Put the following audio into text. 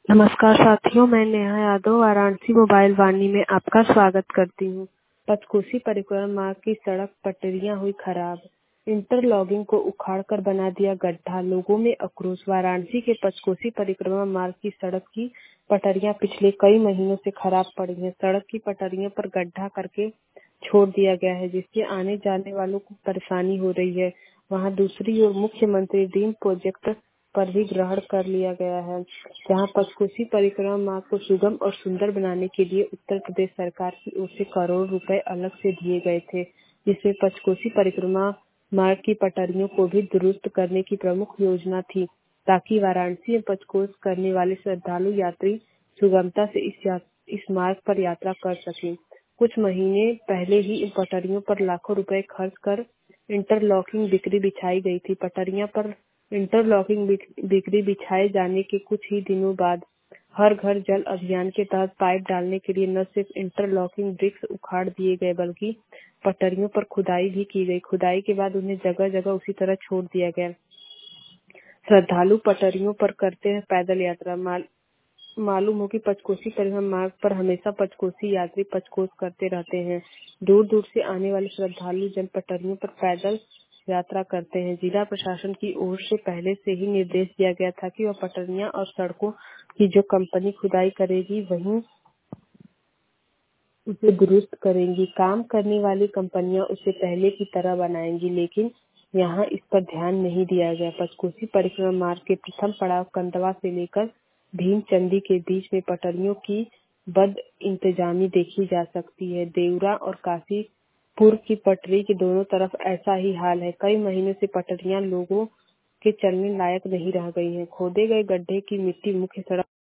नमस्कार साथियों, मैं नेहा यादव वाराणसी मोबाइल वाणी में आपका स्वागत करती हूँ। पंचकोसी परिक्रमा मार्ग की सड़क पटरियां हुई खराब, इंटरलॉकिंग को उखाड़कर बना दिया गड्ढा, लोगों में आक्रोश। वाराणसी के पंचकोसी परिक्रमा मार्ग की सड़क की पटरियां पिछले कई महीनों से खराब पड़ी हैं। सड़क की पटरियों पर गड्ढा करके छोड़ दिया गया है, जिससे आने जाने वालों को परेशानी हो रही है। वहाँ दूसरी ओर मुख्यमंत्री ड्रीम प्रोजेक्ट पर भी ग्रहण कर लिया गया है, जहां पंचकोसी परिक्रमा मार्ग को सुगम और सुंदर बनाने के लिए उत्तर प्रदेश सरकार की ओर से करोड़ों रुपए अलग से दिए गए थे, जिसमें पंचकोसी परिक्रमा मार्ग की पटरियों को भी दुरुस्त करने की प्रमुख योजना थी, ताकि वाराणसी में पंचकोश करने वाले श्रद्धालु यात्री सुगमता से इस मार्ग पर यात्रा कर सकें। कुछ महीने पहले ही इन पटरियों पर लाखों रुपए खर्च कर इंटरलॉकिंग बिक्री बिछाई गई थी। पटरियां पर इंटरलॉकिंग बिक्री बिछाए जाने के कुछ ही दिनों बाद हर घर जल अभियान के तहत पाइप डालने के लिए न सिर्फ इंटरलॉकिंग ब्रिक्स उखाड़ दिए गए, बल्कि पटरियों पर खुदाई भी की गई। खुदाई के बाद उन्हें जगह जगह उसी तरह छोड़ दिया गया। श्रद्धालु पटरियों पर करते हैं पैदल यात्रा। मालूम हो कि पंचकोसी परिवहन मार्ग पर हमेशा पंचकोसी यात्री पंचकोश करते रहते हैं। दूर दूर से आने वाले श्रद्धालु जन पटरियों पर पैदल यात्रा करते हैं। जिला प्रशासन की ओर से पहले से ही निर्देश दिया गया था कि वह पटरियां और सड़कों की जो कंपनी खुदाई करेगी वहीं उसे दुरुस्त करेंगी। काम करने वाली कंपनियां उसे पहले की तरह बनाएंगी, लेकिन यहाँ इस पर ध्यान नहीं दिया गया। पंचकोसी परिक्रमा मार्ग के प्रथम पड़ाव कंदवा से लेकर भीमचंदी के बीच में पटरियों की बद इंतजामी देखी जा सकती है। देवरा और काशीपुर की पटरी के दोनों तरफ ऐसा ही हाल है। कई महीनों से पटरियां लोगों के चलने लायक नहीं रह गई हैं। खोदे गए गड्ढे की मिट्टी मुख्य सड़क